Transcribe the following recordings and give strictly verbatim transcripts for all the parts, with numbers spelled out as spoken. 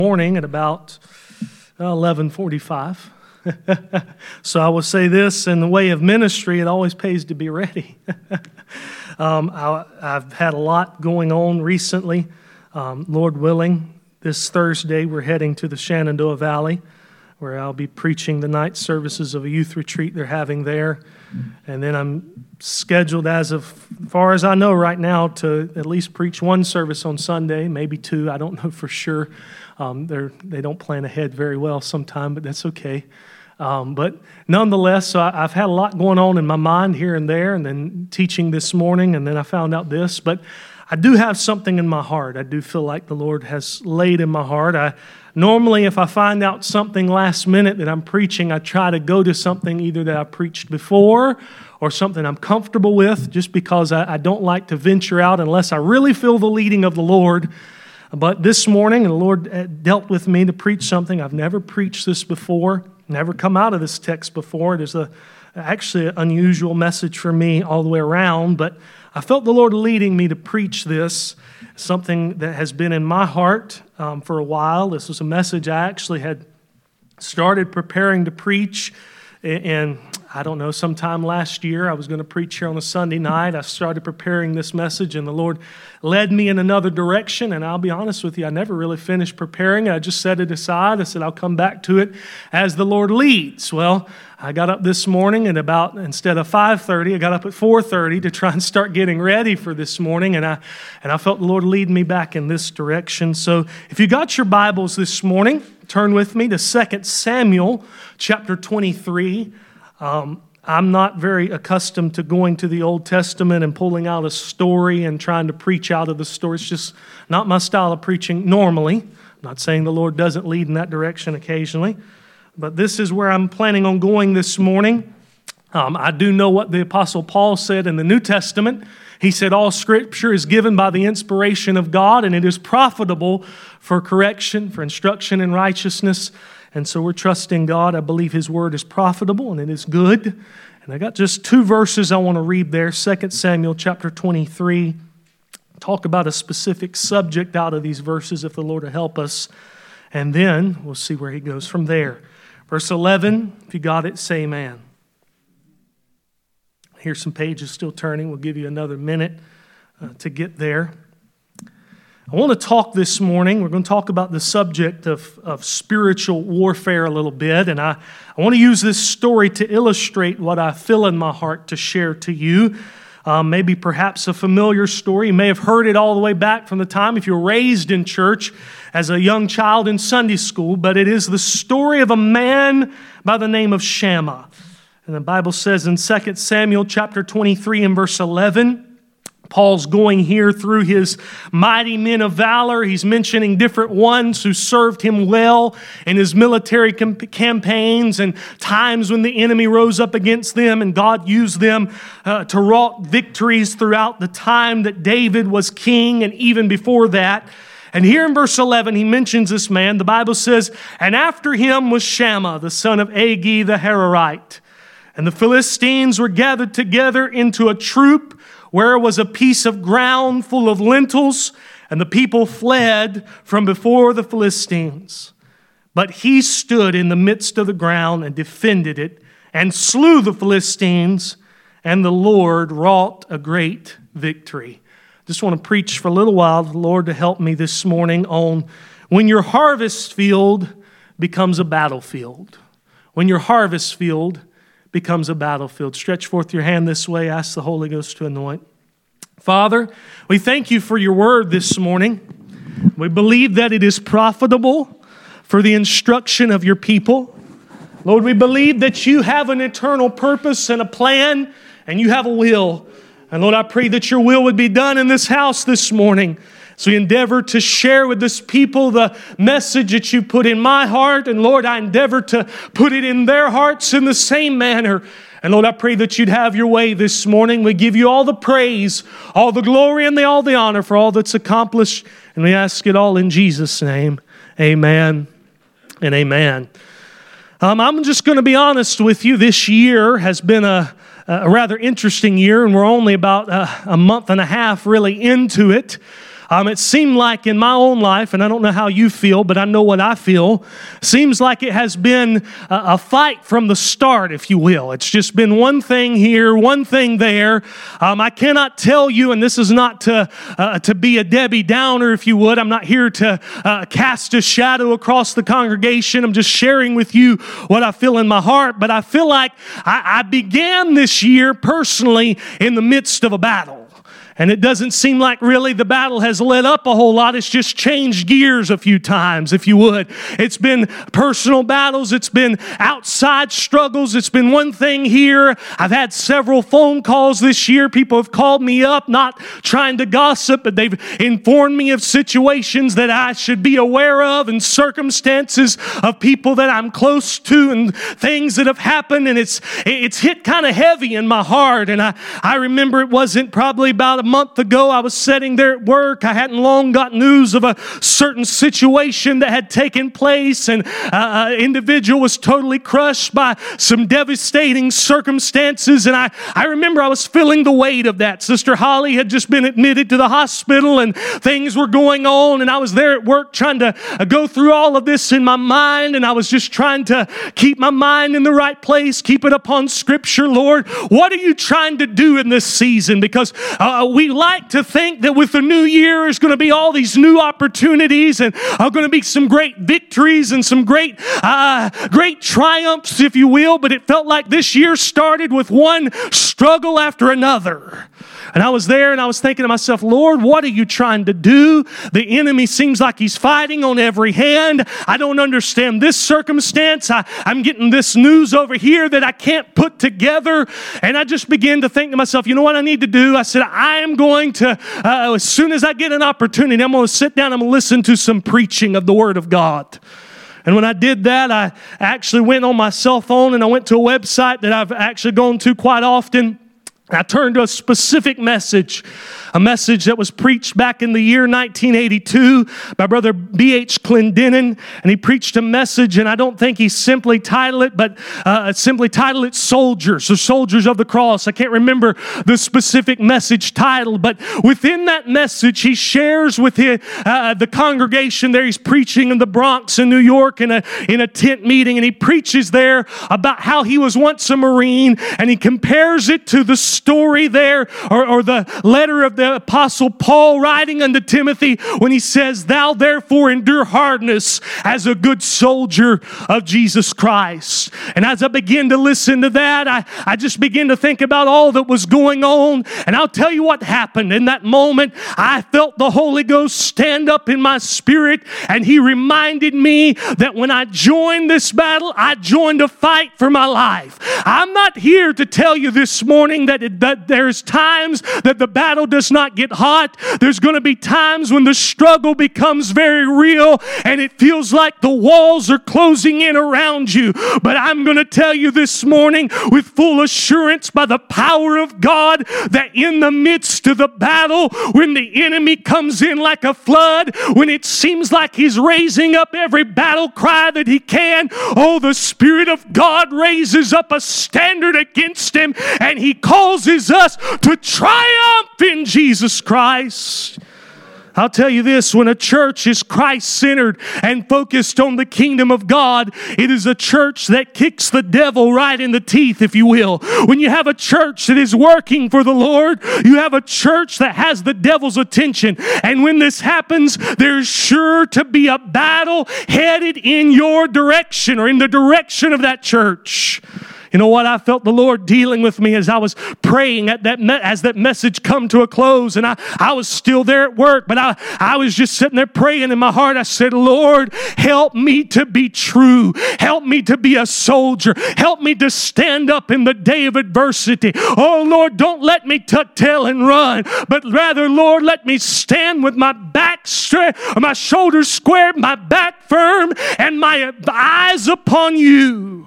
Morning at about eleven forty-five. So I will say this, in the way of ministry, it always pays to be ready. um, I, I've had a lot going on recently. Um, Lord willing, this Thursday we're heading to the Shenandoah Valley, where I'll be preaching the night services of a youth retreat they're having there. And then I'm scheduled, as of far as I know right now, to at least preach one service on Sunday, maybe two. I don't know for sure. Um, they're, they don't plan ahead very well sometime, but that's okay. Um, but nonetheless, so I, I've had a lot going on in my mind here and there, and then teaching this morning, and then I found out this. But I do have something in my heart. I do feel like the Lord has laid in my heart. I Normally, if I find out something last minute that I'm preaching, I try to go to something either that I preached before or something I'm comfortable with, just because I, I don't like to venture out unless I really feel the leading of the Lord. But this morning, the Lord dealt with me to preach something. I've never preached this before, never come out of this text before. It is a, actually an unusual message for me all the way around, but I felt the Lord leading me to preach this, something that has been in my heart um, for a while. This was a message I actually had started preparing to preach, and I don't know, sometime last year, I was going to preach here on a Sunday night. I started preparing this message, and the Lord led me in another direction, and I'll be honest with you, I never really finished preparing it. I just set it aside. I said, I'll come back to it as the Lord leads. Well, I got up this morning at about, instead of five thirty, I got up at four thirty to try and start getting ready for this morning, and I and I felt the Lord lead me back in this direction. So if you got your Bibles this morning, turn with me to Second Samuel chapter twenty-three. Um, I'm not very accustomed to going to the Old Testament and pulling out a story and trying to preach out of the story. It's just not my style of preaching normally. I'm not saying the Lord doesn't lead in that direction occasionally, but this is where I'm planning on going this morning. Um, I do know what the Apostle Paul said in the New Testament. He said, all Scripture is given by the inspiration of God, and it is profitable for correction, for instruction in righteousness. And so we're trusting God. I believe His Word is profitable and it is good. And I got just two verses I want to read there. Second Samuel chapter twenty-three. Talk about a specific subject out of these verses if the Lord will help us. And then we'll see where He goes from there. Verse eleven, if you got it, say amen. Here's some pages still turning. We'll give you another minute uh, to get there. I want to talk this morning, we're going to talk about the subject of, of spiritual warfare a little bit, and I, I want to use this story to illustrate what I feel in my heart to share to you. Um, maybe perhaps a familiar story. You may have heard it all the way back from the time if you were raised in church as a young child in Sunday school, but it is the story of a man by the name of Shammah. And the Bible says in Second Samuel chapter twenty-three and verse eleven, Paul's going here through his mighty men of valor. He's mentioning different ones who served him well in his military com- campaigns and times when the enemy rose up against them, and God used them uh, to wrought victories throughout the time that David was king and even before that. And here in verse eleven, he mentions this man. The Bible says, and after him was Shammah, the son of Agee the Hararite. And the Philistines were gathered together into a troop where was a piece of ground full of lentils, and the people fled from before the Philistines. But he stood in the midst of the ground and defended it, and slew the Philistines, and the Lord wrought a great victory. Just want to preach for a little while, the Lord to help me this morning on when your harvest field becomes a battlefield. When your harvest field becomes a battlefield. Stretch forth your hand this way. Ask the Holy Ghost to anoint. Father, we thank you for your word this morning. We believe that it is profitable for the instruction of your people. Lord, we believe that you have an eternal purpose and a plan, and you have a will. And Lord, I pray that your will would be done in this house this morning. So we endeavor to share with this people the message that you put in my heart. And Lord, I endeavor to put it in their hearts in the same manner. And Lord, I pray that you'd have your way this morning. We give you all the praise, all the glory, and the, all the honor for all that's accomplished. And we ask it all in Jesus' name. Amen and amen. Um, I'm just going to be honest with you. This year has been a, a rather interesting year, and we're only about a, a month and a half really into it. Um, it seemed like in my own life, and I don't know how you feel, but I know what I feel, seems like it has been a, a fight from the start, if you will. It's just been one thing here, one thing there. Um, I cannot tell you, and this is not to, uh, to be a Debbie Downer, if you would. I'm not here to uh, cast a shadow across the congregation. I'm just sharing with you what I feel in my heart, but I feel like I, I began this year personally in the midst of a battle. And it doesn't seem like really the battle has let up a whole lot. It's just changed gears a few times, if you would. It's been personal battles. It's been outside struggles. It's been one thing here. I've had several phone calls this year. People have called me up, not trying to gossip, but they've informed me of situations that I should be aware of and circumstances of people that I'm close to and things that have happened. And it's it's hit kind of heavy in my heart. And I, I remember it wasn't probably about a month ago, I was sitting there at work. I hadn't long got news of a certain situation that had taken place, and uh, an individual was totally crushed by some devastating circumstances. And I, I remember I was feeling the weight of that. Sister Holly had just been admitted to the hospital, and things were going on, and I was there at work trying to uh, go through all of this in my mind, and I was just trying to keep my mind in the right place, keep it upon Scripture. Lord, what are you trying to do in this season? Because uh, we like to think that with the new year is going to be all these new opportunities and are going to be some great victories and some great, uh, great triumphs, if you will. But it felt like this year started with one struggle after another. And I was there and I was thinking to myself, Lord, what are you trying to do? The enemy seems like he's fighting on every hand. I don't understand this circumstance. I, I'm getting this news over here that I can't put together. And I just began to think to myself, you know what I need to do? I said, I am going to, uh, as soon as I get an opportunity, I'm going to sit down, I'm going to listen to some preaching of the Word of God. And when I did that, I actually went on my cell phone and I went to a website that I've actually gone to quite often. I turned to a specific message, a message that was preached back in the year nineteen eighty-two by Brother B H Clendenin, and he preached a message, and I don't think he simply titled it, but uh, simply titled it Soldiers, or Soldiers of the Cross. I can't remember the specific message title, but within that message, he shares with his, uh, the congregation there. He's preaching in the Bronx in New York in a, in a tent meeting, and he preaches there about how he was once a Marine, and he compares it to the story there, or, or the letter of the Apostle Paul writing unto Timothy when he says, thou therefore endure hardness as a good soldier of Jesus Christ. And as I begin to listen to that, I, I just begin to think about all that was going on. And I'll tell you what happened. In that moment, I felt the Holy Ghost stand up in my spirit, and he reminded me that when I joined this battle, I joined a fight for my life. I'm not here to tell you this morning that it that there's times that the battle does not get hot. There's going to be times when the struggle becomes very real and it feels like the walls are closing in around you. But I'm going to tell you this morning with full assurance by the power of God that in the midst of the battle, when the enemy comes in like a flood, when it seems like he's raising up every battle cry that he can, oh, the Spirit of God raises up a standard against him, and he calls us to triumph in Jesus Christ. I'll tell you this, when a church is Christ-centered and focused on the kingdom of God, it is a church that kicks the devil right in the teeth, if you will. When you have a church that is working for the Lord, you have a church that has the devil's attention. And when this happens, there's sure to be a battle headed in your direction or in the direction of that church. You know what? I felt the Lord dealing with me as I was praying at that me- as that message come to a close, and I, I was still there at work, but I, I was just sitting there praying in my heart. I said, Lord, help me to be true. Help me to be a soldier. Help me to stand up in the day of adversity. Oh, Lord, don't let me tuck tail and run, but rather, Lord, let me stand with my back straight, or my shoulders squared, my back firm, and my eyes upon you.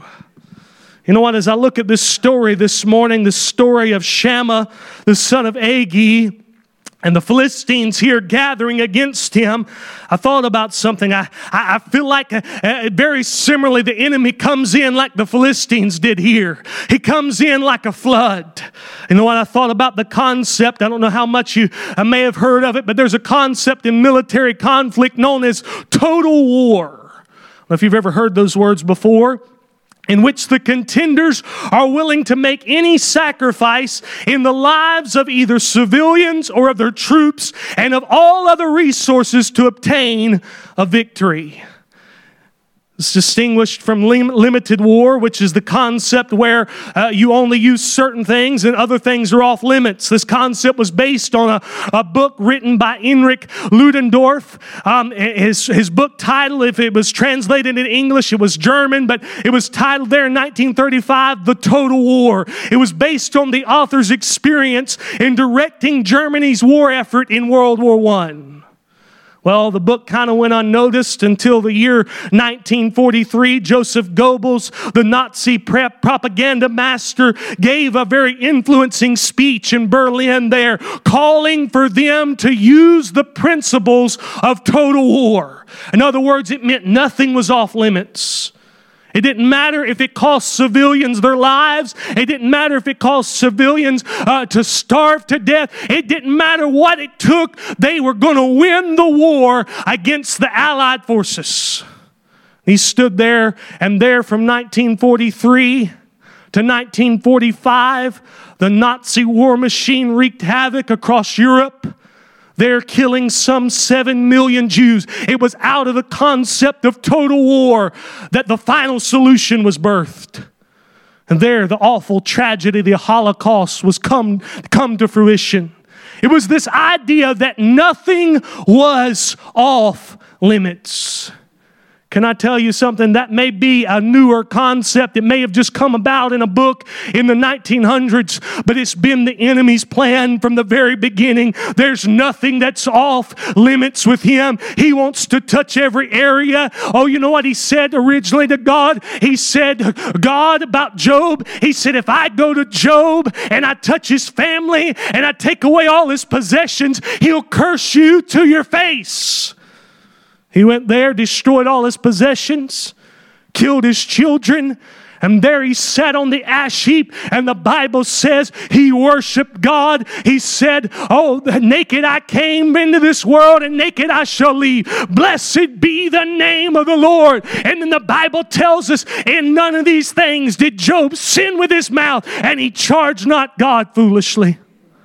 You know what, as I look at this story this morning, the story of Shammah, the son of Agee, and the Philistines here gathering against him, I thought about something. I, I, I feel like uh, uh, very similarly the enemy comes in like the Philistines did here. He comes in like a flood. You know what? I thought about the concept. I don't know how much you I may have heard of it, but there's a concept in military conflict known as total war. I don't know if you've ever heard those words before, in which the contenders are willing to make any sacrifice in the lives of either civilians or of their troops and of all other resources to obtain a victory. It's distinguished from lim- limited war, which is the concept where uh, you only use certain things and other things are off limits. This concept was based on a, a book written by Heinrich Ludendorff. Um, his, his book title, if it was translated in English, it was German, but it was titled there in nineteen thirty-five, The Total War. It was based on the author's experience in directing Germany's war effort in World War One. Well, the book kind of went unnoticed until the year nineteen forty-three. Joseph Goebbels, the Nazi prep propaganda master, gave a very influencing speech in Berlin there, calling for them to use the principles of total war. In other words, it meant nothing was off limits. It didn't matter if it cost civilians their lives. It didn't matter if it cost civilians uh, to starve to death. It didn't matter what it took. They were going to win the war against the Allied forces. He stood there, and there from nineteen forty-three to nineteen forty-five, the Nazi war machine wreaked havoc across Europe. They're killing some seven million Jews. It was out of the concept of total war that the final solution was birthed. And there, the awful tragedy, the Holocaust, was come, come to fruition. It was this idea that nothing was off limits. Can I tell you something? That may be a newer concept. It may have just come about in a book in the nineteen hundreds, but it's been the enemy's plan from the very beginning. There's nothing that's off limits with him. He wants to touch every area. Oh, you know what he said originally to God? He said, God, about Job, he said, if I go to Job and I touch his family and I take away all his possessions, he'll curse you to your face. He went there, destroyed all his possessions, killed his children, and there he sat on the ash heap, and the Bible says he worshiped God. He said, oh, naked I came into this world, and naked I shall leave. Blessed be the name of the Lord. And then the Bible tells us, in none of these things did Job sin with his mouth, and he charged not God foolishly.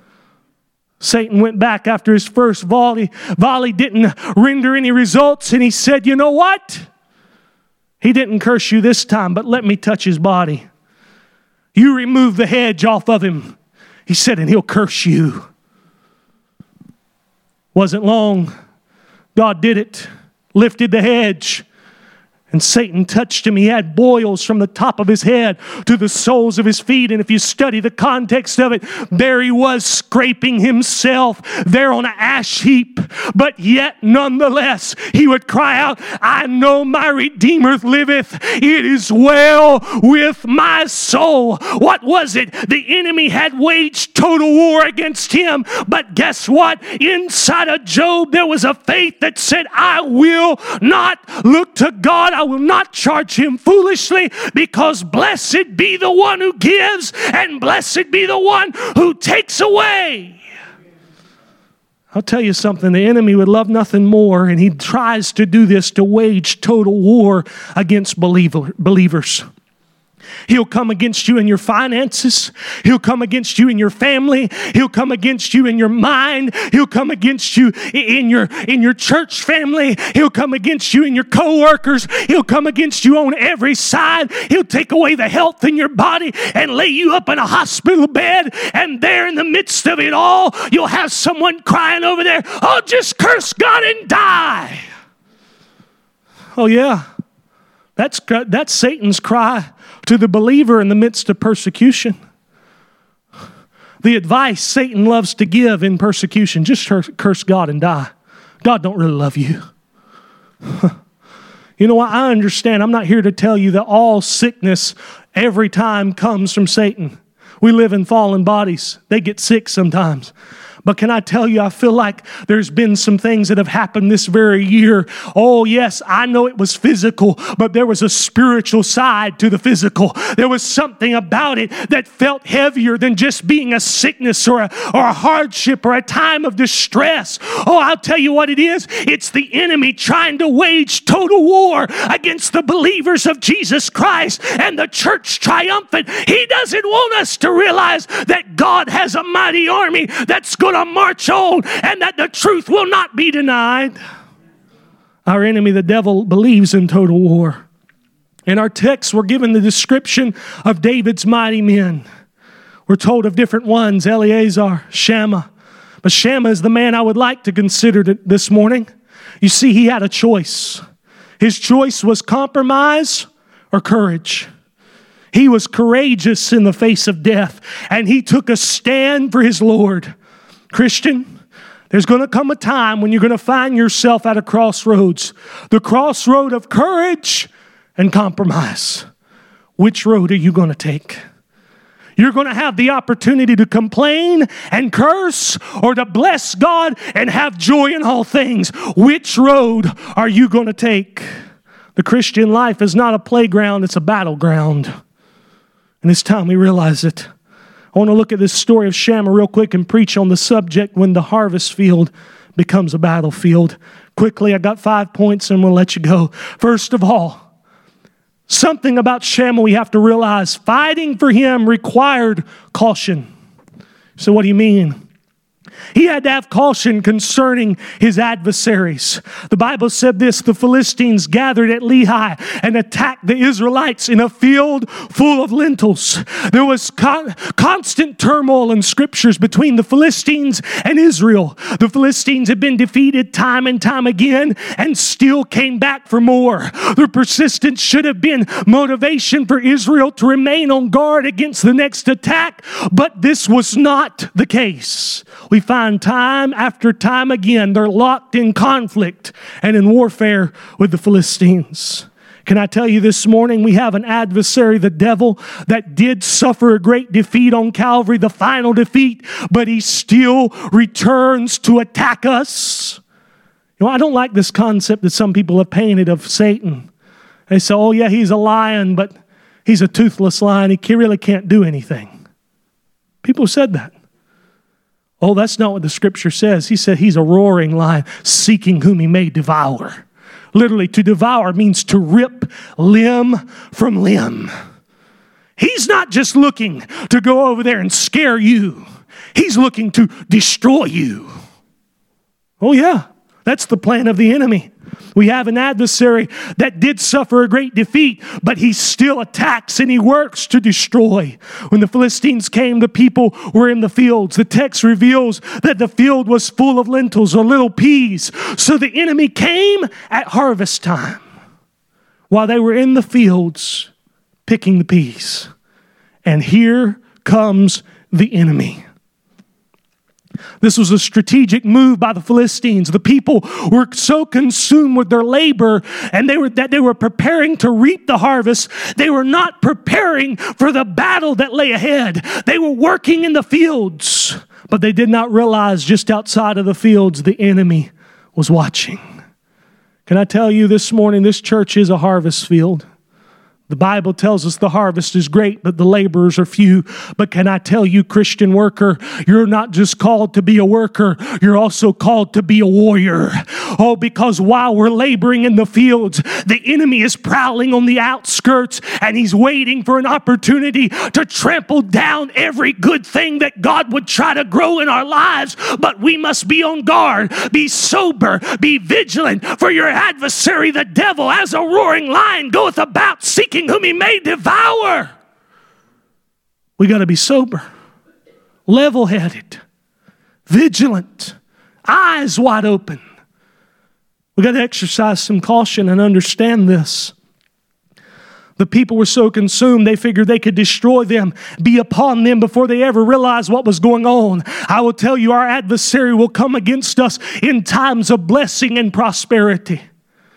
Satan went back after his first volley. Volley didn't render any results, and he said, you know what? He didn't curse you this time, but let me touch his body. You remove the hedge off of him, he said, and he'll curse you. Wasn't long. God did it. Lifted the hedge. And Satan touched him. He had boils from the top of his head to the soles of his feet. And if you study the context of it, there he was scraping himself there on an ash heap. But yet, nonetheless, he would cry out, I know my Redeemer liveth. It is well with my soul. What was it? The enemy had waged total war against him. But guess what? Inside of Job, there was a faith that said, I will not look to God. I will not charge him foolishly, because blessed be the one who gives and blessed be the one who takes away. I'll tell you something, the enemy would love nothing more, and he tries to do this to wage total war against believer, believers. He'll come against you in your finances. He'll come against you in your family. He'll come against you in your mind. He'll come against you in your, in your church family. He'll come against you in your coworkers. He'll come against you on every side. He'll take away the health in your body and lay you up in a hospital bed. And there in the midst of it all, you'll have someone crying over there, oh, just curse God and die. Oh, yeah. That's, that's Satan's cry to the believer in the midst of persecution. The advice Satan loves to give in persecution, just curse God and die. God don't really love you. You know what? I understand. I'm not here to tell you that all sickness every time comes from Satan. We live in fallen bodies. They get sick sometimes. But can I tell you, I feel like there's been some things that have happened this very year. Oh, yes, I know it was physical, but there was a spiritual side to the physical. There was something about it that felt heavier than just being a sickness or a, or a hardship or a time of distress. Oh, I'll tell you what it is. It's the enemy trying to wage total war against the believers of Jesus Christ and the church triumphant. He doesn't want us to realize that God has a mighty army that's going to march on and that the truth will not be denied. Our enemy, the devil, believes in total war. In our text, we're given the description of David's mighty men. We're told of different ones, Eleazar, Shammah. But Shammah is the man I would like to consider this morning. You see, he had a choice. His choice was compromise or courage. He was courageous in the face of death, and he took a stand for his Lord. Christian, there's going to come a time when you're going to find yourself at a crossroads. The crossroad of courage and compromise. Which road are you going to take? You're going to have the opportunity to complain and curse or to bless God and have joy in all things. Which road are you going to take? The Christian life is not a playground, it's a battleground. And it's time we realize it. I want to look at this story of Shammah real quick and preach on the subject when the harvest field becomes a battlefield. Quickly, I got five points and we'll let you go. First of all, something about Shammah we have to realize. Fighting for him required caution. So what do you mean? He had to have caution concerning his adversaries. The Bible said this: the Philistines gathered at Lehi and attacked the Israelites in a field full of lentils. There was con- constant turmoil in scriptures between the Philistines and Israel. The Philistines had been defeated time and time again and still came back for more. Their persistence should have been motivation for Israel to remain on guard against the next attack, but this was not the case. We find time after time again they're locked in conflict and in warfare with the Philistines. Can I tell you this morning, we have an adversary, the devil, that did suffer a great defeat on Calvary, the final defeat, but he still returns to attack us. You know, I don't like this concept that some people have painted of Satan. They say, oh yeah, he's a lion, but he's a toothless lion. He really can't do anything. People said that. Oh, that's not what the scripture says. He said he's a roaring lion, seeking whom he may devour. Literally, to devour means to rip limb from limb. He's not just looking to go over there and scare you. He's looking to destroy you. Oh yeah, that's the plan of the enemy. We have an adversary that did suffer a great defeat, but he still attacks and he works to destroy. When the Philistines came, the people were in the fields. The text reveals that the field was full of lentils or little peas. So the enemy came at harvest time while they were in the fields picking the peas. And here comes the enemy. This was a strategic move by the Philistines. The people were so consumed with their labor and they were that they were preparing to reap the harvest. They were not preparing for the battle that lay ahead. They were working in the fields, but they did not realize just outside of the fields the enemy was watching. Can I tell you this morning, this church is a harvest field. The Bible tells us the harvest is great, but the laborers are few. But can I tell you, Christian worker, you're not just called to be a worker, you're also called to be a warrior. Oh, because while we're laboring in the fields, the enemy is prowling on the outskirts and he's waiting for an opportunity to trample down every good thing that God would try to grow in our lives. But we must be on guard, be sober, be vigilant, for your adversary, the devil, as a roaring lion, goeth about seeking whom he may devour. We got to be sober, level-headed, vigilant, eyes wide open. We got to exercise some caution and understand this. The people were so consumed, they figured they could destroy them, be upon them before they ever realized what was going on. I will tell you, our adversary will come against us in times of blessing and prosperity.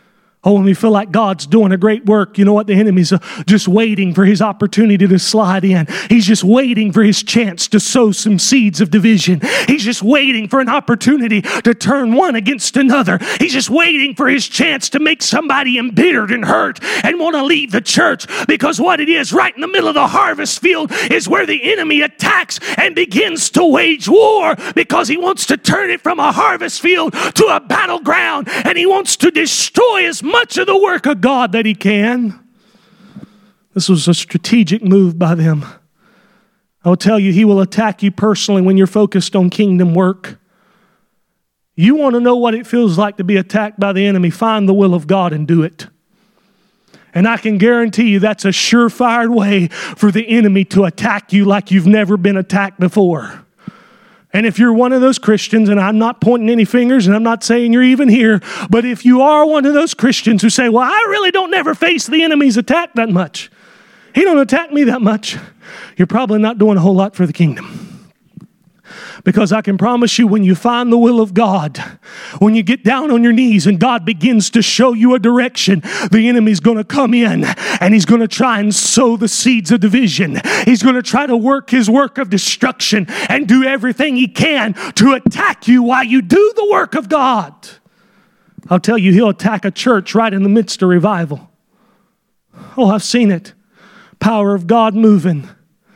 Oh, when we feel like God's doing a great work, you know what? The enemy's just waiting for his opportunity to slide in. He's just waiting for his chance to sow some seeds of division. He's just waiting for an opportunity to turn one against another. He's just waiting for his chance to make somebody embittered and hurt and want to leave the church. Because what it is, right in the middle of the harvest field is where the enemy attacks and begins to wage war, because he wants to turn it from a harvest field to a battleground, and he wants to destroy as much of the work of God that he can. This was a strategic move by them. I will tell you, he will attack you personally when you're focused on kingdom work. You want to know what it feels like to be attacked by the enemy? Find the will of God and do it. And I can guarantee you that's a surefire way for the enemy to attack you like you've never been attacked before. And if you're one of those Christians, and I'm not pointing any fingers, and I'm not saying you're even here, but if you are one of those Christians who say, well, I really don't never face the enemy's attack that much. He don't attack me that much. You're probably not doing a whole lot for the kingdom. Because I can promise you, when you find the will of God, when you get down on your knees and God begins to show you a direction, the enemy's going to come in and he's going to try and sow the seeds of division. He's going to try to work his work of destruction and do everything he can to attack you while you do the work of God. I'll tell you, he'll attack a church right in the midst of revival. Oh, I've seen it. Power of God moving.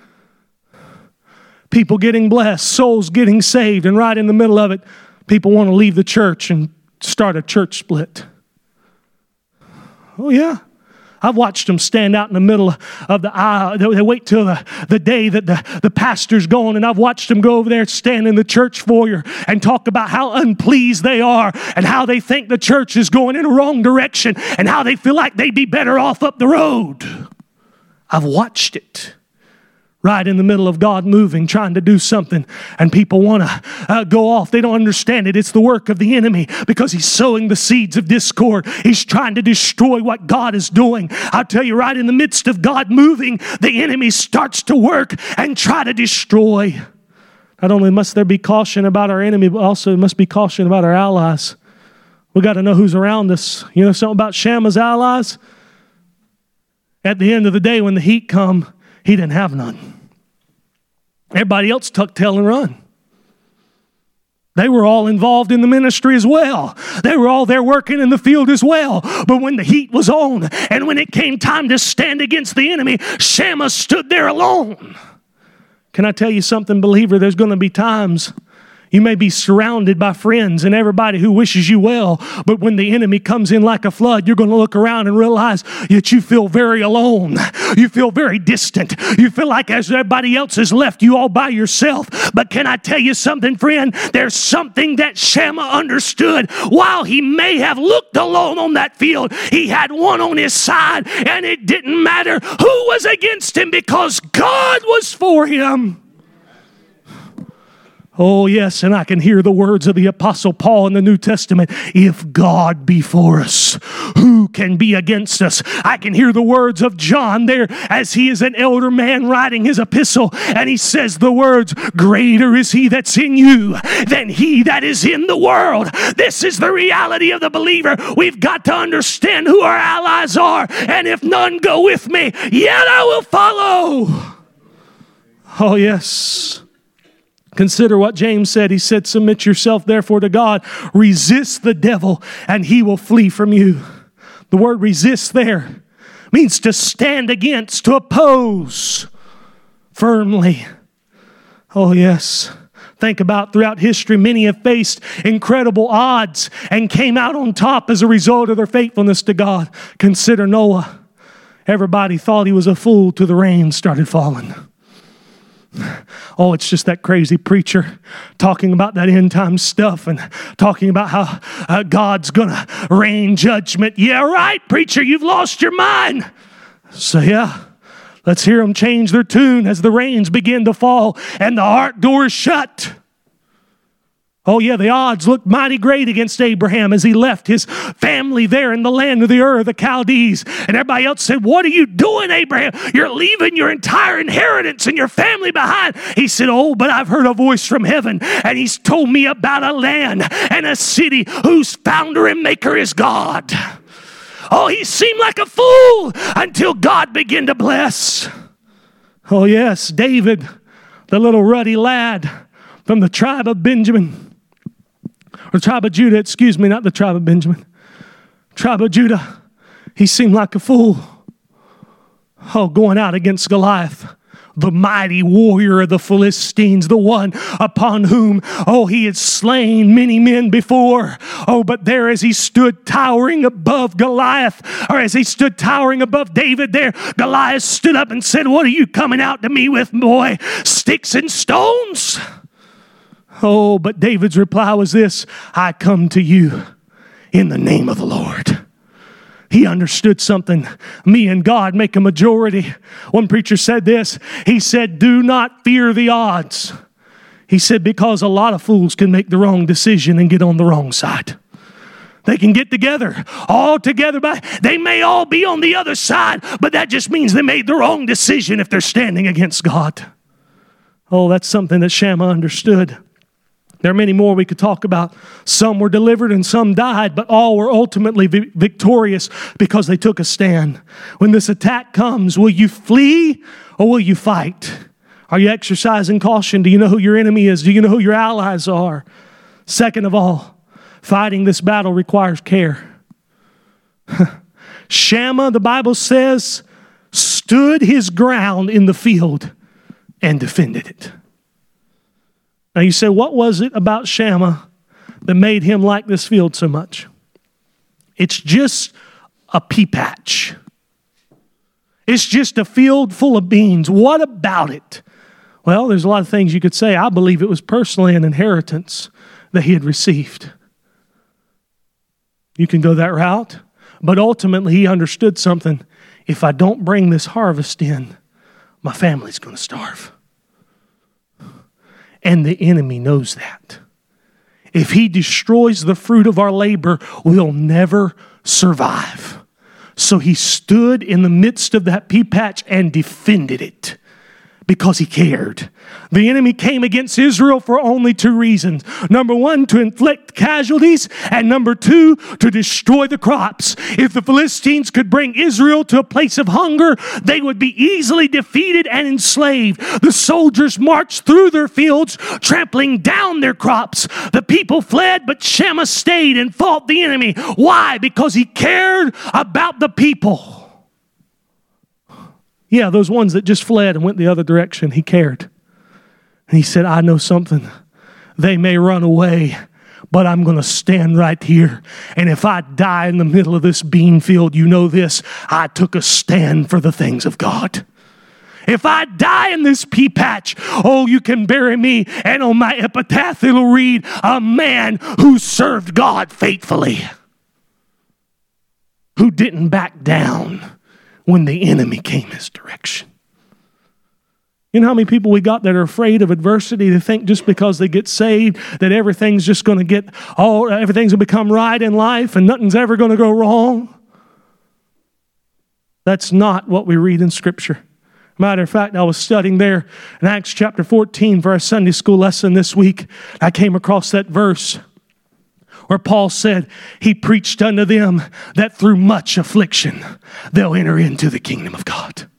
People getting blessed, souls getting saved, and right in the middle of it, people want to leave the church and start a church split. Oh, yeah. I've watched them stand out in the middle of the aisle. They wait till the, the day that the, the pastor's gone, and I've watched them go over there, stand in the church foyer, and talk about how unpleased they are, and how they think the church is going in a wrong direction, and how they feel like they'd be better off up the road. I've watched it. Right in the middle of God moving, trying to do something, and people want to uh, go off. They don't understand it. It's the work of the enemy, because he's sowing the seeds of discord. He's trying to destroy what God is doing. I'll tell you, right in the midst of God moving, the enemy starts to work and try to destroy. Not only must there be caution about our enemy, but also there must be caution about our allies. We got to know who's around us. You know something about Shammah's allies? At the end of the day, when the heat come, he didn't have none. Everybody else tucked tail and run. They were all involved in the ministry as well. They were all there working in the field as well. But when the heat was on, and when it came time to stand against the enemy, Shammah stood there alone. Can I tell you something, believer? There's going to be times you may be surrounded by friends and everybody who wishes you well, but when the enemy comes in like a flood, you're going to look around and realize that you feel very alone. You feel very distant. You feel like as everybody else has left you all by yourself. But can I tell you something, friend? There's something that Shammah understood. While he may have looked alone on that field, he had one on his side, and it didn't matter who was against him, because God was for him. Oh, yes, and I can hear the words of the Apostle Paul in the New Testament. If God be for us, who can be against us? I can hear the words of John there as he is an elder man writing his epistle, and he says the words, greater is he that's in you than he that is in the world. This is the reality of the believer. We've got to understand who our allies are, and if none go with me, yet I will follow. Oh, yes. Consider what James said. He said, submit yourself therefore to God. Resist the devil and he will flee from you. The word resist there means to stand against, to oppose firmly. Oh, yes. Think about throughout history, many have faced incredible odds and came out on top as a result of their faithfulness to God. Consider Noah. Everybody thought he was a fool till the rain started falling. Oh, it's just that crazy preacher talking about that end time stuff and talking about how uh, God's going to rain judgment. Yeah, right, preacher, you've lost your mind. So yeah, let's hear them change their tune as the rains begin to fall and the ark door is shut. Oh yeah, the odds looked mighty great against Abraham as he left his family there in the land of the Ur, the Chaldees. And everybody else said, what are you doing, Abraham? You're leaving your entire inheritance and your family behind. He said, oh, but I've heard a voice from heaven, and he's told me about a land and a city whose founder and maker is God. Oh, he seemed like a fool until God began to bless. Oh, yes, David, the little ruddy lad from the tribe of Benjamin, or tribe of Judah, excuse me, not the tribe of Benjamin, tribe of Judah. He seemed like a fool. Oh, going out against Goliath, the mighty warrior of the Philistines, the one upon whom, oh, he had slain many men before. Oh, but there as he stood towering above Goliath, or as he stood towering above David there, Goliath stood up and said, "What are you coming out to me with, boy? Sticks and stones?" Oh, but David's reply was this: "I come to you in the name of the Lord." He understood something. Me and God make a majority. One preacher said this. He said, "Do not fear the odds." He said, because a lot of fools can make the wrong decision and get on the wrong side. They can get together, all together. By, they may all be on the other side, but that just means they made the wrong decision if they're standing against God. Oh, that's something that Shammah understood. There are many more we could talk about. Some were delivered and some died, but all were ultimately vi- victorious because they took a stand. When this attack comes, will you flee or will you fight? Are you exercising caution? Do you know who your enemy is? Do you know who your allies are? Second of all, fighting this battle requires care. Shammah, the Bible says, stood his ground in the field and defended it. Now you say, what was it about Shammah that made him like this field so much? It's just a pea patch. It's just a field full of beans. What about it? Well, there's a lot of things you could say. I believe it was personally an inheritance that he had received. You can go that route. But ultimately, he understood something. If I don't bring this harvest in, my family's going to starve. And the enemy knows that. If he destroys the fruit of our labor, we'll never survive. So he stood in the midst of that pea patch and defended it because he cared. The enemy came against Israel for only two reasons. Number one, to inflict casualties, and number two, to destroy the crops. If the Philistines could bring Israel to a place of hunger, they would be easily defeated and enslaved. The soldiers marched through their fields, trampling down their crops. The people fled, but Shammah stayed and fought the enemy. Why? Because he cared about the people. Yeah, those ones that just fled and went the other direction, he cared. And he said, I know something. They may run away, but I'm going to stand right here. And if I die in the middle of this bean field, you know this, I took a stand for the things of God. If I die in this pea patch, oh, you can bury me. And on my epitaph, it'll read, a man who served God faithfully, who didn't back down when the enemy came his direction. You know how many people we got that are afraid of adversity? They think just because they get saved that everything's just going to get, oh, everything's going to become right in life and nothing's ever going to go wrong. That's not what we read in Scripture. Matter of fact, I was studying there in Acts chapter fourteen for our Sunday school lesson this week. I came across that verse where Paul said, he preached unto them that through much affliction they'll enter into the kingdom of God.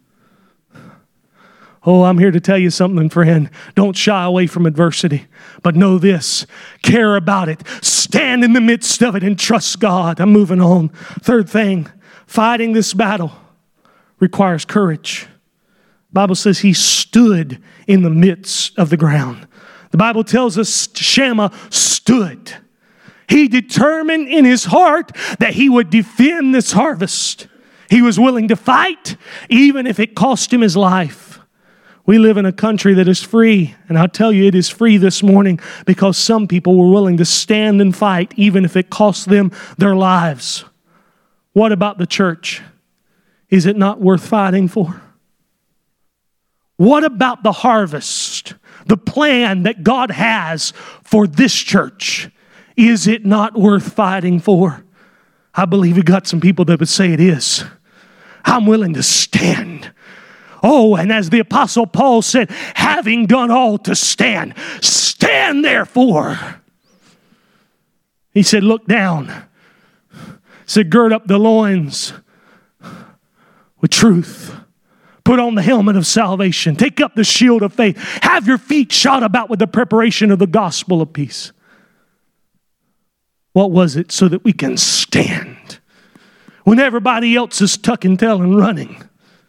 Oh, I'm here to tell you something, friend. Don't shy away from adversity, but know this, care about it, stand in the midst of it and trust God. I'm moving on. Third thing, fighting this battle requires courage. The Bible says he stood in the midst of the ground. The Bible tells us Shammah stood. He determined in his heart that he would defend this harvest. He was willing to fight, even if it cost him his life. We live in a country that is free, and I'll tell you it is free this morning because some people were willing to stand and fight, even if it cost them their lives. What about the church? Is it not worth fighting for? What about the harvest, the plan that God has for this church? Is it not worth fighting for? I believe we got some people that would say it is. I'm willing to stand. Oh, and as the Apostle Paul said, having done all to stand, stand therefore. He said, look down. said, gird up the loins with truth. Put on the helmet of salvation. Take up the shield of faith. Have your feet shod about with the preparation of the gospel of peace. What was it? So that we can stand when everybody else is tucking tail and running.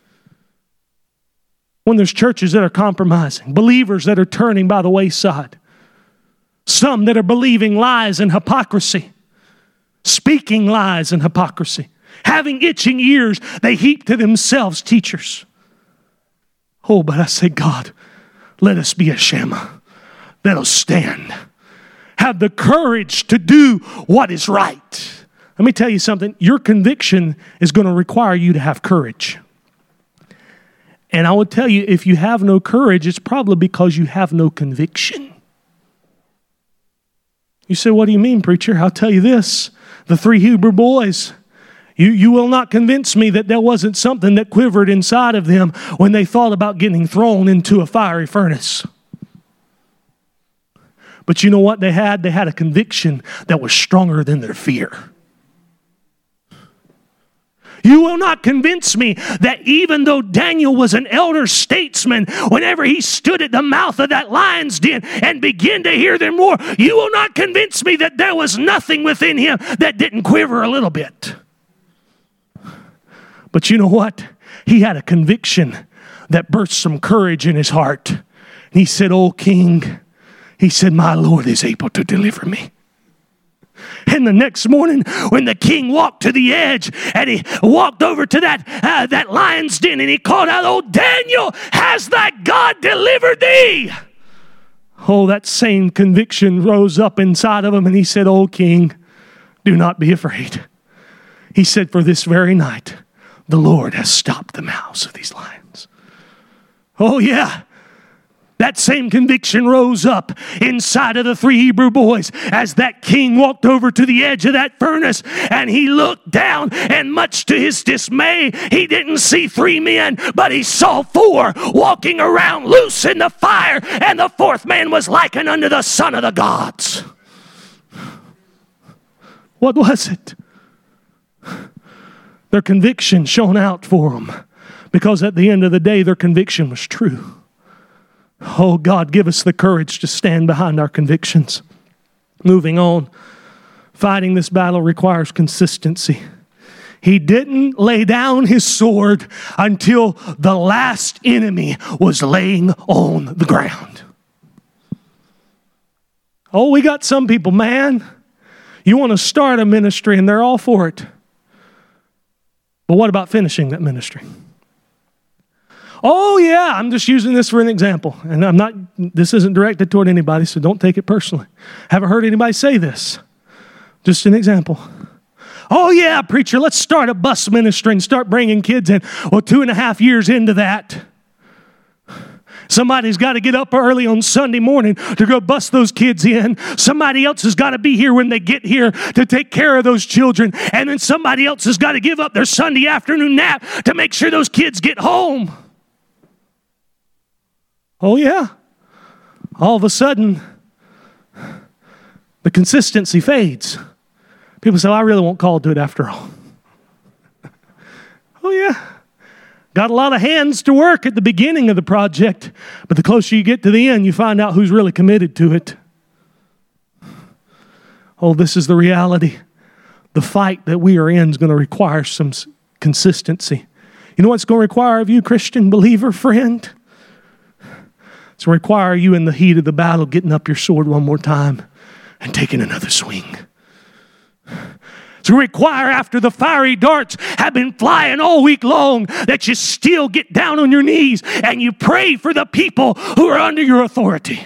When there's churches that are compromising, believers that are turning by the wayside, some that are believing lies and hypocrisy, speaking lies and hypocrisy, having itching ears, they heap to themselves teachers. Oh, but I say, God, let us be a Shammah that'll stand. Have the courage to do what is right. Let me tell you something. Your conviction is going to require you to have courage. And I will tell you, if you have no courage, it's probably because you have no conviction. You say, what do you mean, preacher? I'll tell you this. The three Hebrew boys, you, you will not convince me that there wasn't something that quivered inside of them when they thought about getting thrown into a fiery furnace. But you know what they had? They had a conviction that was stronger than their fear. You will not convince me that even though Daniel was an elder statesman, whenever he stood at the mouth of that lion's den and began to hear them roar, you will not convince me that there was nothing within him that didn't quiver a little bit. But you know what? He had a conviction that birthed some courage in his heart. And he said, "O King," he said, "my Lord is able to deliver me." And the next morning, when the king walked to the edge and he walked over to that, uh, that lion's den and he called out, "Oh, Daniel, has thy God delivered thee?" Oh, that same conviction rose up inside of him and he said, "Oh, King, do not be afraid." He said, "For this very night, the Lord has stopped the mouths of these lions." Oh, yeah. That same conviction rose up inside of the three Hebrew boys as that king walked over to the edge of that furnace and he looked down, and much to his dismay, he didn't see three men, but he saw four walking around loose in the fire, and the fourth man was likened unto the son of the gods. What was it? Their conviction shone out for them, because at the end of the day, their conviction was true. Oh, God, give us the courage to stand behind our convictions. Moving on, fighting this battle requires consistency. He didn't lay down his sword until the last enemy was laying on the ground. Oh, we got some people, man, you want to start a ministry and they're all for it. But what about finishing that ministry? Oh, yeah, I'm just using this for an example. And I'm not, this isn't directed toward anybody, so don't take it personally. Haven't heard anybody say this. Just an example. Oh, yeah, preacher, let's start a bus ministry and start bringing kids in. Well, two and a half years into that, somebody's got to get up early on Sunday morning to go bus those kids in. Somebody else has got to be here when they get here to take care of those children. And then somebody else has got to give up their Sunday afternoon nap to make sure those kids get home. Oh, yeah. All of a sudden, the consistency fades. People say, "Well, I really won't call to it after all." Oh, yeah. Got a lot of hands to work at the beginning of the project, but the closer you get to the end, you find out who's really committed to it. Oh, this is the reality. The fight that we are in is going to require some consistency. You know what's going to require of you, Christian believer friend? It's going to require you in the heat of the battle getting up your sword one more time and taking another swing. It's going to require, after the fiery darts have been flying all week long, that you still get down on your knees and you pray for the people who are under your authority.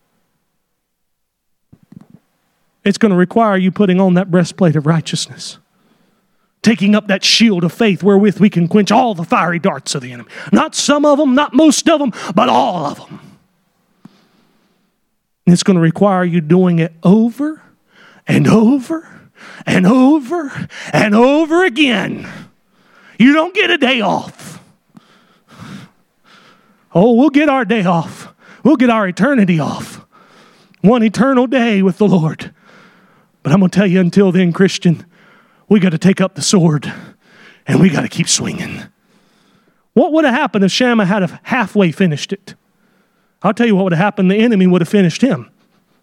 It's going to require you putting on that breastplate of righteousness, taking up that shield of faith wherewith we can quench all the fiery darts of the enemy. Not some of them, not most of them, but all of them. And it's going to require you doing it over and over and over and over again. You don't get a day off. Oh, we'll get our day off. We'll get our eternity off. One eternal day with the Lord. But I'm going to tell you, until then, Christian, we got to take up the sword and we got to keep swinging. What would have happened if Shammah had have halfway finished it? I'll tell you what would have happened. The enemy would have finished him.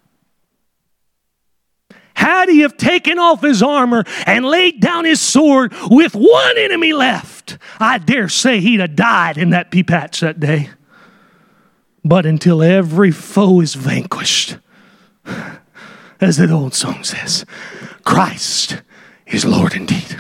Had he have taken off his armor and laid down his sword with one enemy left, I dare say he'd have died in that pea patch that day. But until every foe is vanquished, as that old song says, Christ is Lord indeed.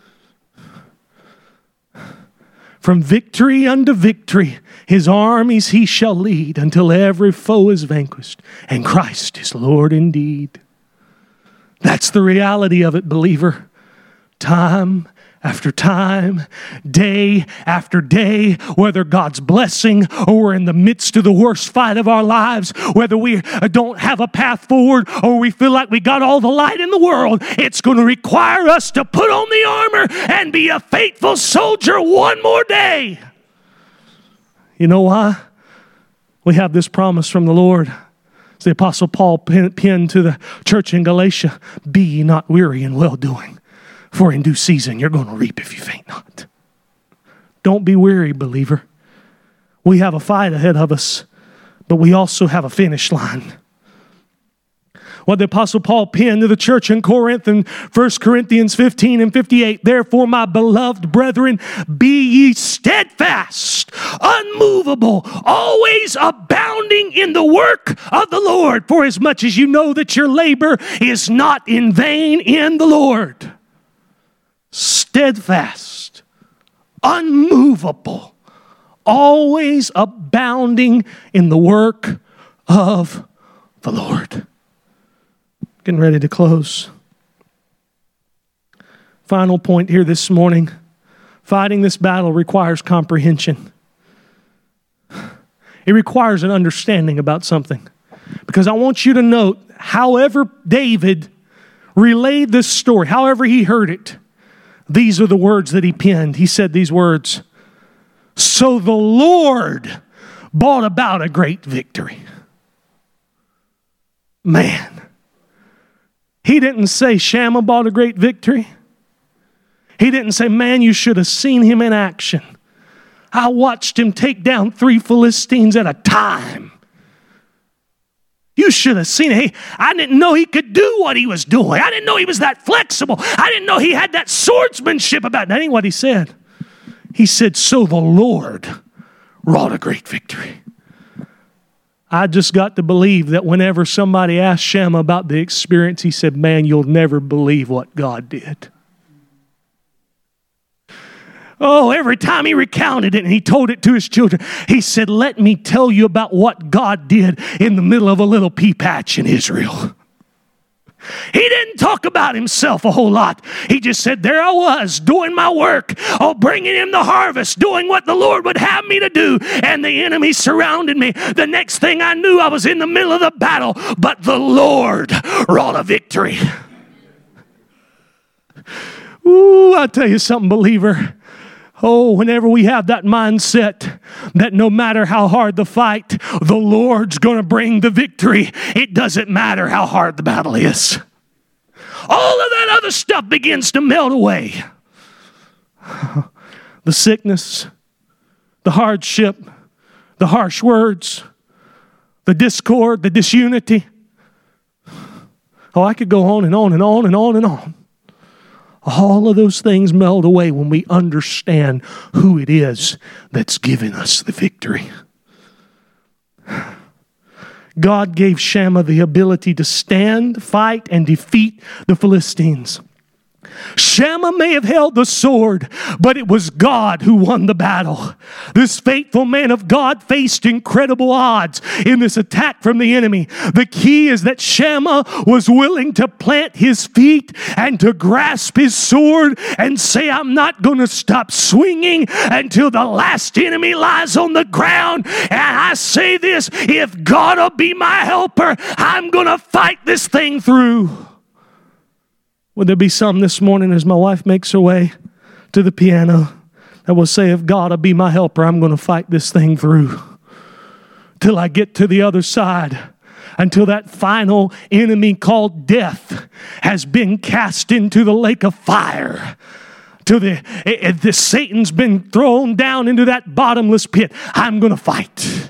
From victory unto victory, his armies he shall lead until every foe is vanquished, and Christ is Lord indeed. That's the reality of it, believer. Time after time, day after day, whether God's blessing or we're in the midst of the worst fight of our lives, whether we don't have a path forward or we feel like we got all the light in the world, it's going to require us to put on the armor and be a faithful soldier one more day. You know why? We have this promise from the Lord. As the Apostle Paul penned to the church in Galatia, be ye not weary in well-doing, for in due season you're going to reap if you faint not. Don't be weary, believer. We have a fight ahead of us, but we also have a finish line. What the Apostle Paul penned to the church in Corinth in First Corinthians fifteen and fifty-eight, therefore, my beloved brethren, be ye steadfast, unmovable, always abounding in the work of the Lord, for as much as you know that your labor is not in vain in the Lord. Steadfast, unmovable, always abounding in the work of the Lord. Getting ready to close. Final point here this morning. Fighting this battle requires comprehension. It requires an understanding about something. Because I want you to note, however David relayed this story, however he heard it, these are the words that he penned. He said these words, so the Lord brought about a great victory. Man. He didn't say Shammah bought a great victory. He didn't say, man, you should have seen him in action. I watched him take down three Philistines at a time. You should have seen it. Hey, I didn't know he could do what he was doing. I didn't know he was that flexible. I didn't know he had that swordsmanship about it. That ain't what he said. He said, so the Lord wrought a great victory. I just got to believe that whenever somebody asked Shammah about the experience, he said, man, you'll never believe what God did. Oh, every time he recounted it and he told it to his children, he said, let me tell you about what God did in the middle of a little pea patch in Israel. He didn't talk about himself a whole lot. He just said, there I was doing my work, oh, bringing in the harvest, doing what the Lord would have me to do. And the enemy surrounded me. The next thing I knew, I was in the middle of the battle, but the Lord wrought a victory. Ooh, I'll tell you something, believer. Oh, whenever we have that mindset that no matter how hard the fight, the Lord's going to bring the victory, it doesn't matter how hard the battle is. All of that other stuff begins to melt away. The sickness, the hardship, the harsh words, the discord, the disunity. Oh, I could go on and on and on and on and on. All of those things melt away when we understand who it is that's given us the victory. God gave Shammah the ability to stand, fight, and defeat the Philistines. Shammah may have held the sword, but it was God who won the battle. This faithful man of God faced incredible odds in this attack from the enemy. The key is that Shammah was willing to plant his feet and to grasp his sword and say, I'm not going to stop swinging until the last enemy lies on the ground. And I say this, if God will be my helper, I'm going to fight this thing through. Would there be some this morning as my wife makes her way to the piano that will say, if God will be my helper, I'm going to fight this thing through till I get to the other side. until that final enemy called death has been cast into the lake of fire. Till the, if the Satan's been thrown down into that bottomless pit, I'm going to fight.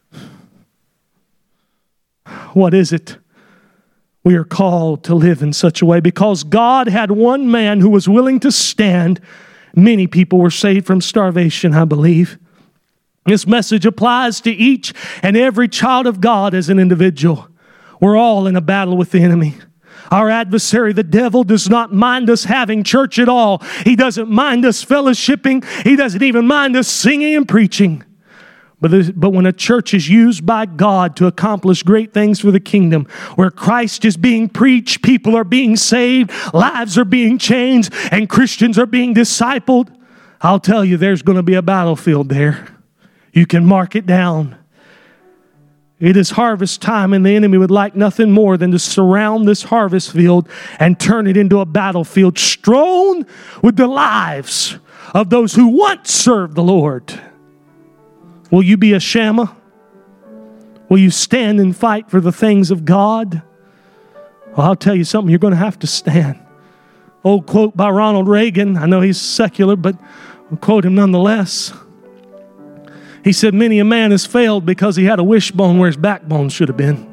What is it? We are called to live in such a way. Because God had one man who was willing to stand, many people were saved from starvation, I believe. This message applies to each and every child of God as an individual. We're all in a battle with the enemy. Our adversary, the devil, does not mind us having church at all. He doesn't mind us fellowshipping. He doesn't even mind us singing and preaching. But, but when a church is used by God to accomplish great things for the kingdom, where Christ is being preached, people are being saved, lives are being changed, and Christians are being discipled, I'll tell you, there's going to be a battlefield there. You can mark it down. It is harvest time, and the enemy would like nothing more than to surround this harvest field and turn it into a battlefield strewn with the lives of those who once served the Lord. Will you be a Shammah? Will you stand and fight for the things of God? Well, I'll tell you something, you're going to have to stand. Old quote by Ronald Reagan. I know he's secular, but I'll quote him nonetheless. He said, many a man has failed because he had a wishbone where his backbone should have been.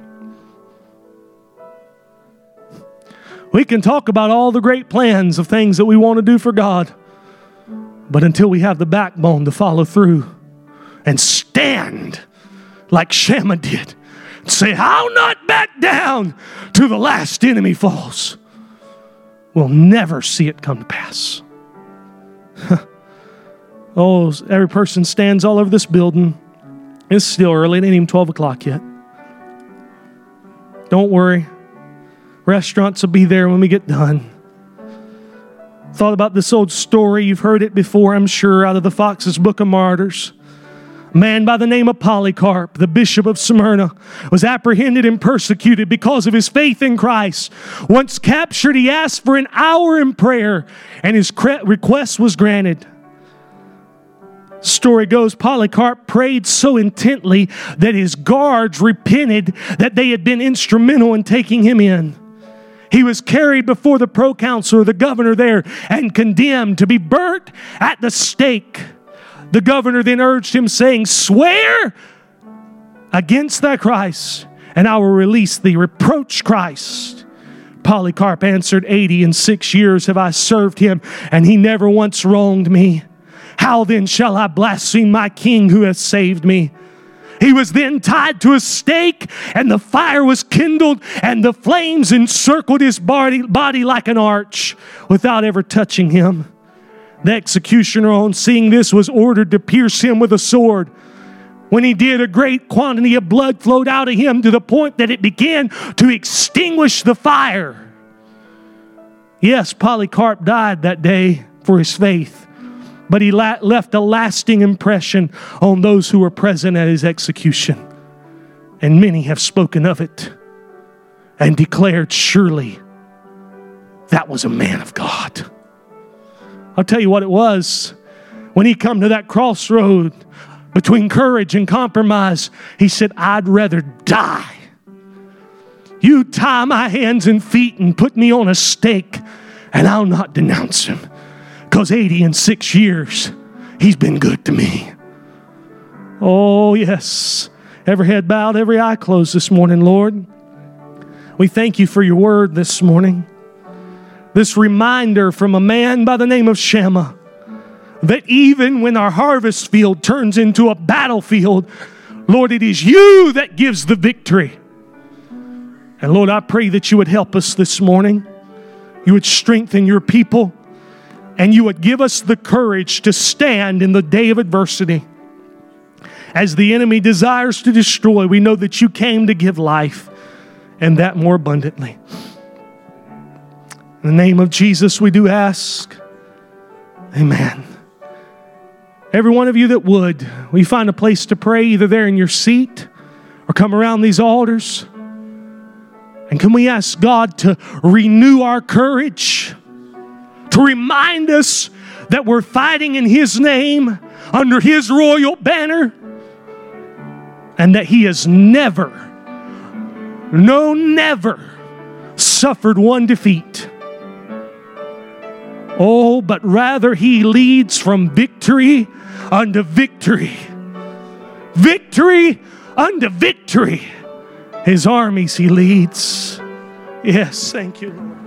We can talk about all the great plans of things that we want to do for God, but until we have the backbone to follow through and stand like Shammah did, and say, I'll not back down till the last enemy falls, we'll never see it come to pass. Oh, every person stands all over this building. It's still early. It ain't even twelve o'clock yet. Don't worry. Restaurants will be there when we get done. Thought about this old story. You've heard it before, I'm sure, out of the Fox's Book of Martyrs. A man by the name of Polycarp, the bishop of Smyrna, was apprehended and persecuted because of his faith in Christ. Once captured, he asked for an hour in prayer, and his request was granted. Story goes, Polycarp prayed so intently that his guards repented that they had been instrumental in taking him in. He was carried before the proconsul, the governor there, and condemned to be burnt at the stake. The governor then urged him, saying, swear against thy Christ, and I will release thee. Reproach Christ. Polycarp answered, eighty and six years have I served him, and he never once wronged me. How then shall I blaspheme my king who has saved me? He was then tied to a stake, and the fire was kindled, and the flames encircled his body, body like an arch without ever touching him. The executioner, on seeing this, was ordered to pierce him with a sword. When he did, a great quantity of blood flowed out of him to the point that it began to extinguish the fire. Yes, Polycarp died that day for his faith. But he la- left a lasting impression on those who were present at his execution. And many have spoken of it and declared, surely that was a man of God. I'll tell you what it was. When he come to that crossroad between courage and compromise, he said, I'd rather die. You tie my hands and feet and put me on a stake, and I'll not denounce him. Because eighty and six years, he's been good to me. Oh, yes. Every head bowed, every eye closed this morning, Lord. We thank you for your word this morning. This reminder from a man by the name of Shammah, that even when our harvest field turns into a battlefield, Lord, it is you that gives the victory. And Lord, I pray that you would help us this morning. You would strengthen your people. And you would give us the courage to stand in the day of adversity. As the enemy desires to destroy, we know that you came to give life, and that more abundantly. In the name of Jesus, we do ask. Amen. Every one of you that would, will you find a place to pray, either there in your seat or come around these altars? And can we ask God to renew our courage? To remind us that we're fighting in His name, under His royal banner, and that He has never no, never suffered one defeat. Oh, but rather he leads from victory unto victory. Victory unto victory. His armies he leads. Yes, thank you, Lord.